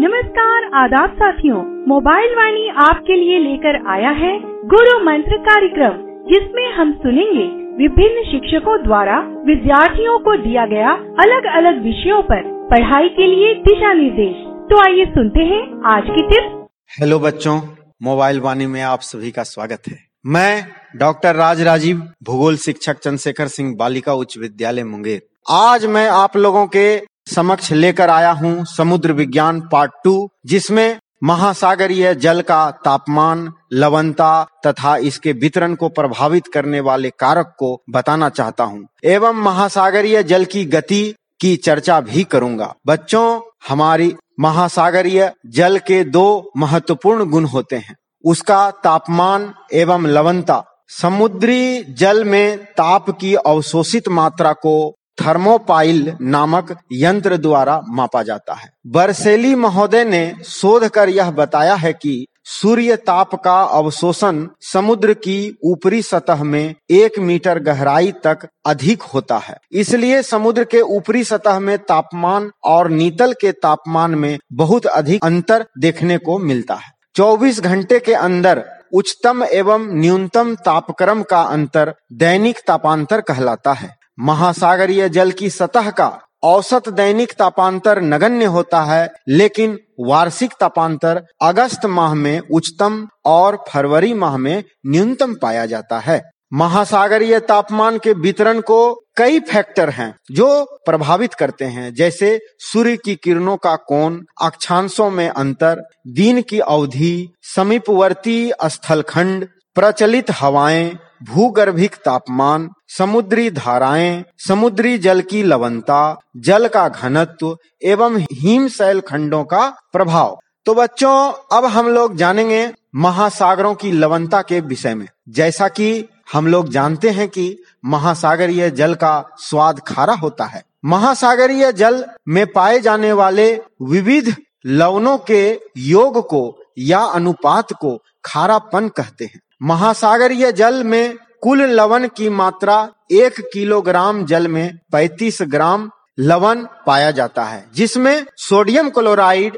नमस्कार आदाब साथियों, मोबाइल वाणी आपके लिए लेकर आया है गुरु मंत्र कार्यक्रम, जिसमें हम सुनेंगे विभिन्न शिक्षकों द्वारा विद्यार्थियों को दिया गया अलग अलग विषयों पर पढ़ाई के लिए दिशा निर्देश। तो आइए सुनते हैं आज की टिप्स। हेलो बच्चों, मोबाइल वाणी में आप सभी का स्वागत है। मैं डॉक्टर राज राजीव, भूगोल शिक्षक चंद्रशेखर सिंह बालिका उच्च विद्यालय मुंगेर। आज मैं आप लोगों के समक्ष लेकर आया हूं समुद्र विज्ञान पार्ट 2, जिसमें महासागरीय जल का तापमान, लवणता तथा इसके वितरण को प्रभावित करने वाले कारक को बताना चाहता हूं एवं महासागरीय जल की गति की चर्चा भी करूंगा। बच्चों, हमारी महासागरीय जल के 2 महत्वपूर्ण गुण होते हैं, उसका तापमान एवं लवणता। समुद्री जल में ताप की अवशोषित मात्रा को थर्मोपाइल नामक यंत्र द्वारा मापा जाता है। बरसेली महोदय ने शोध कर यह बताया है कि सूर्य ताप का अवशोषण समुद्र की ऊपरी सतह में 1 मीटर गहराई तक अधिक होता है। इसलिए समुद्र के ऊपरी सतह में तापमान और नीतल के तापमान में बहुत अधिक अंतर देखने को मिलता है। 24 घंटे के अंदर उच्चतम एवं न्यूनतम तापक्रम का अंतर दैनिक तापांतर कहलाता है। महासागरीय जल की सतह का औसत दैनिक तापांतर नगण्य होता है, लेकिन वार्षिक तापांतर अगस्त माह में उच्चतम और फरवरी माह में न्यूनतम पाया जाता है। महासागरीय तापमान के वितरण को कई फैक्टर हैं जो प्रभावित करते हैं, जैसे सूर्य की किरणों का कोण, अक्षांशों में अंतर, दिन की अवधि, समीपवर्ती स्थलखंड, प्रचलित हवाएं, भूगर्भिक तापमान, समुद्री धाराएं, समुद्री जल की लवणता, जल का घनत्व एवं हिमशैल खंडों का प्रभाव। तो बच्चों, अब हम लोग जानेंगे महासागरों की लवणता के विषय में। जैसा कि हम लोग जानते हैं कि महासागरीय जल का स्वाद खारा होता है। महासागरीय जल में पाए जाने वाले विविध लवणों के योग को या अनुपात को खारापन कहते हैं। महासागरीय जल में कुल लवण की मात्रा 1 किलोग्राम जल में 35 ग्राम लवण पाया जाता है, जिसमें sodium chloride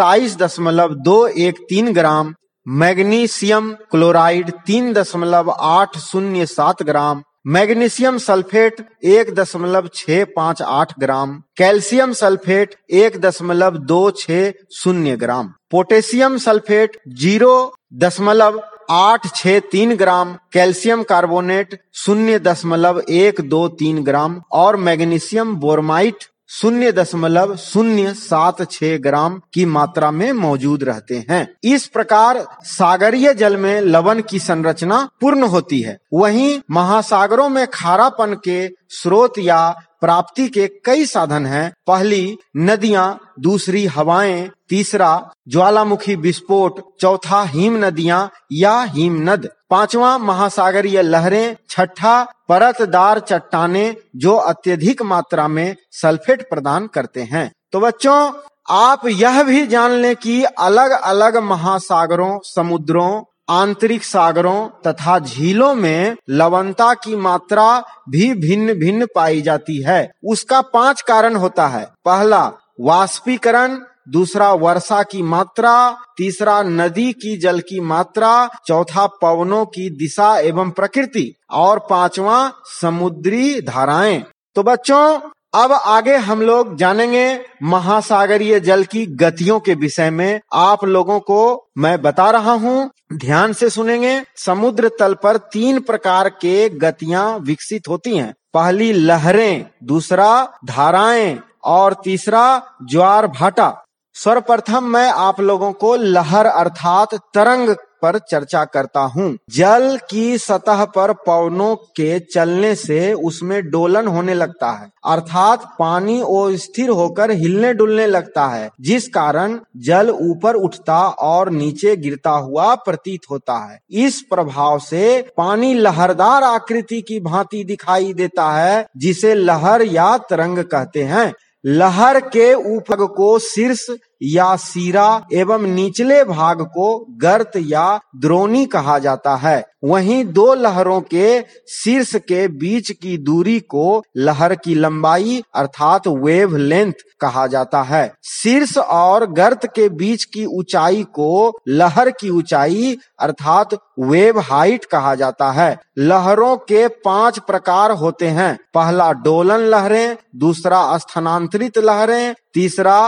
27.213 gram, magnesium chloride 3.807 gram, magnesium sulphate 1.658 gram, calcium sulphate 1.260 gram, potassium sulphate 0.863 gram, calcium carbonate 0.123 gram और मैग्नीशियम बोरमाइट 0.076 ग्राम की मात्रा में मौजूद रहते हैं। इस प्रकार सागरीय जल में लवण की संरचना पूर्ण होती है। वहीं महासागरों में खारापन के स्रोत या प्राप्ति के कई साधन हैं। पहली नदियां, दूसरी हवाएं, तीसरा ज्वालामुखी विस्फोट, चौथा हिम नदियां या हिमनद, पांचवा महासागरीय लहरें, छठा परतदार चट्टानें जो अत्यधिक मात्रा में सल्फेट प्रदान करते हैं। तो बच्चों, आप यह भी जान लें कि अलग अलग महासागरों, समुद्रों, आंतरिक सागरों तथा झीलों में लवणता की मात्रा भी भिन्न भिन्न पाई जाती है। उसका 5 कारण होता है। पहला वाष्पीकरण, दूसरा वर्षा की मात्रा, तीसरा नदी की जल की मात्रा, चौथा पवनों की दिशा एवं प्रकृति और 5वां समुद्री धाराएं। तो बच्चों, अब आगे हम लोग जानेंगे महासागरीय जल की गतियों के विषय में। आप लोगों को मैं बता रहा हूं, ध्यान से सुनेंगे। समुद्र तल पर 3 प्रकार के गतियां विकसित होती हैं। पहली लहरें, दूसरा धाराएं और तीसरा ज्वार भाटा। सर्वप्रथम मैं आप लोगों को लहर अर्थात तरंग पर चर्चा करता हूँ। जल की सतह पर पवनों के चलने से उसमें डोलन होने लगता है, अर्थात पानी अस्थिर होकर हिलने डुलने लगता है, जिस कारण जल ऊपर उठता और नीचे गिरता हुआ प्रतीत होता है। इस प्रभाव से पानी लहरदार आकृति की भांति दिखाई देता है, जिसे लहर या तरंग कहते हैं। लहर के ऊपर को शीर्ष या सीरा एवं निचले भाग को गर्त या द्रोणी कहा जाता है। वहीं दो लहरों के शीर्ष के बीच की दूरी को लहर की लंबाई अर्थात वेव लेंथ कहा जाता है। शीर्ष और गर्त के बीच की ऊंचाई को लहर की ऊंचाई अर्थात वेव हाइट कहा जाता है। लहरों के 5 प्रकार होते हैं। पहला डोलन लहरें, दूसरा स्थानांतरित लहरें, तीसरा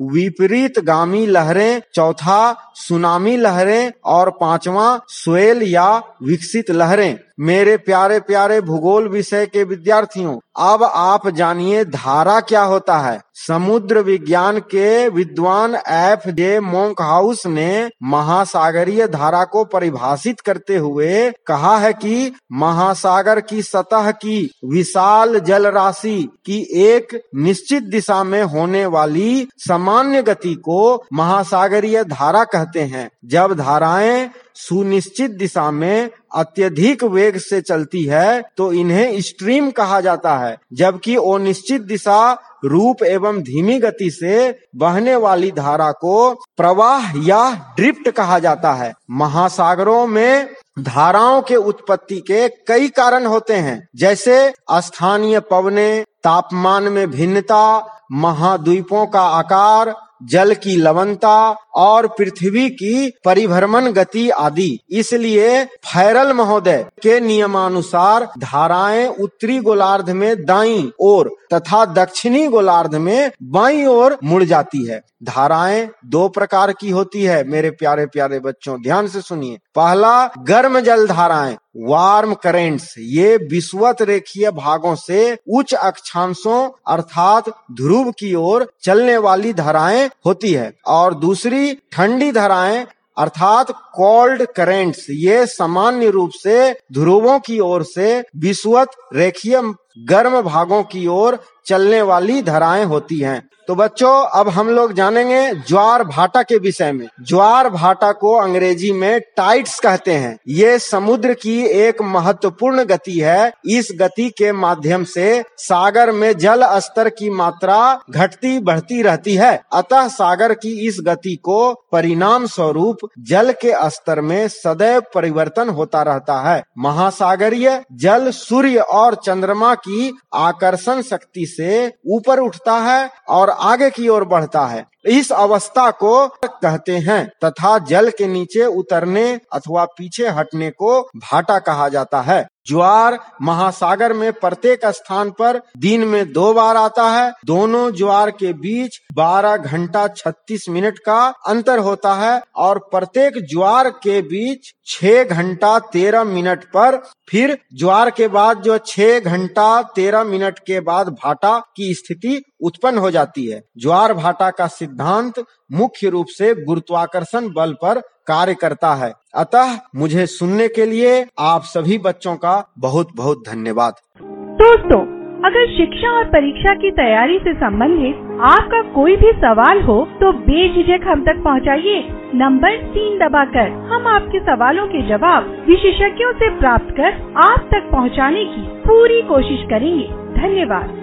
विपरीतगामी लहरें, चौथा सुनामी लहरें और पांचवा स्वेल या विकसित लहरें। मेरे प्यारे प्यारे भूगोल विषय के विद्यार्थियों, अब आप जानिए धारा क्या होता है। समुद्र विज्ञान के विद्वान F.J. मोंकहाउस ने महासागरीय धारा को परिभाषित करते हुए कहा है कि महासागर की सतह की विशाल जल राशि की एक निश्चित दिशा में होने वाली सामान्य गति को महासागरीय धारा कहते हैं। जब धाराएं सुनिश्चित दिशा में अत्यधिक वेग से चलती है तो इन्हें स्ट्रीम कहा जाता है, जबकि अनिश्चित दिशा रूप एवं धीमी गति से बहने वाली धारा को प्रवाह या ड्रिफ्ट कहा जाता है। महासागरों में धाराओं के उत्पत्ति के कई कारण होते हैं, जैसे स्थानीय पवनें, तापमान में भिन्नता, महाद्वीपों का आकार, जल की लवणता और पृथ्वी की परिभ्रमण गति आदि। इसलिए फैरल महोदय के नियमानुसार धाराएं उत्तरी गोलार्ध में दाईं ओर तथा दक्षिणी गोलार्ध में बाईं ओर मुड़ जाती है। धाराएं 2 प्रकार की होती है मेरे प्यारे प्यारे बच्चों, ध्यान से सुनिए। पहला गर्म जल धाराएं, वार्म करेंट्स, ये विषुवत रेखीय भागों से उच्च अक्षांशों अर्थात ध्रुव की ओर चलने वाली धाराएं होती है। और दूसरी ठंडी धाराएं अर्थात कोल्ड करेंट्स, ये सामान्य रूप से ध्रुवों की ओर से विषुवत रेखीय गर्म भागों की ओर चलने वाली धाराएं होती हैं। तो बच्चों, अब हम लोग जानेंगे ज्वार भाटा के विषय में। ज्वार भाटा को अंग्रेजी में टाइड्स कहते हैं। ये समुद्र की एक महत्वपूर्ण गति है। इस गति के माध्यम से सागर में जल स्तर की मात्रा घटती बढ़ती रहती है। अतः सागर की इस गति को परिणाम स्वरूप जल के स्तर में सदैव परिवर्तन होता रहता है। महासागरीय जल सूर्य और चंद्रमा की आकर्षण शक्ति से ऊपर उठता है और आगे की ओर बढ़ता है। इस अवस्था को कहते हैं तथा जल के नीचे उतरने अथवा पीछे हटने को भाटा कहा जाता है। ज्वार महासागर में प्रत्येक स्थान पर दिन में 2 बार आता है। दोनों ज्वार के बीच 12 घंटा 36 मिनट का अंतर होता है और प्रत्येक ज्वार के बीच 6 घंटा 13 मिनट पर फिर ज्वार के बाद जो 6 घंटा 13 मिनट के बाद भाटा की स्थिति उत्पन्न हो जाती है। ज्वार भाटा का सिद्धांत मुख्य रूप से गुरुत्वाकर्षण बल पर कार्य करता है। अतः मुझे सुनने के लिए आप सभी बच्चों का बहुत बहुत धन्यवाद। दोस्तों, अगर शिक्षा और परीक्षा की तैयारी से संबंधित आपका कोई भी सवाल हो तो बेझिझक हम तक पहुंचाइए। नंबर 3 दबाकर हम आपके सवालों के जवाब विशेषज्ञों से प्राप्त कर आप तक पहुंचाने की पूरी कोशिश करेंगे। धन्यवाद।